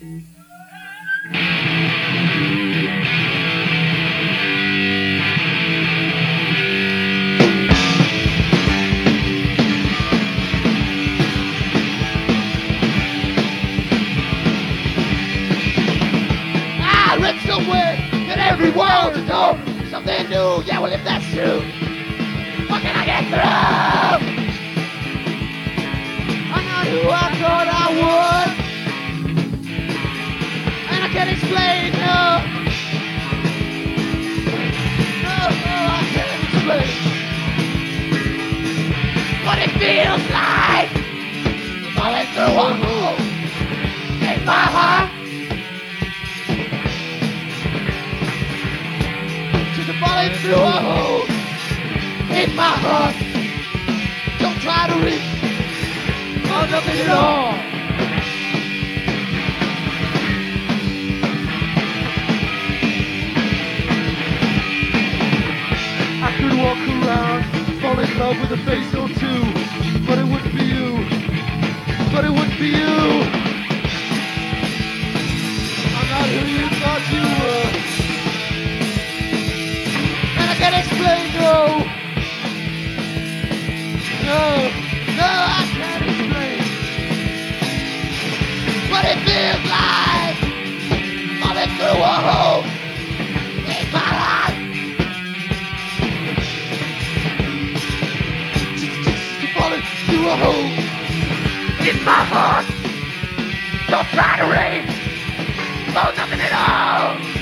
I read somewhere that every world is know something new. Yeah, well, if that's true, what can I get through? I'm not who I thought I would, and I can't explain, no. No, I can't explain what it feels like falling through a hole in my heart. Just falling through a hole in my heart. Don't try to reach for nothing at all. I could walk around, fall in love with a face or two, but it wouldn't be you. But it wouldn't be you. I'm not who you thought you were, And I can't explain, no. No, I can't explain what it feels like falling through a hole in my life. Just falling through a hole in my heart. Don't try to reach for nothing at all.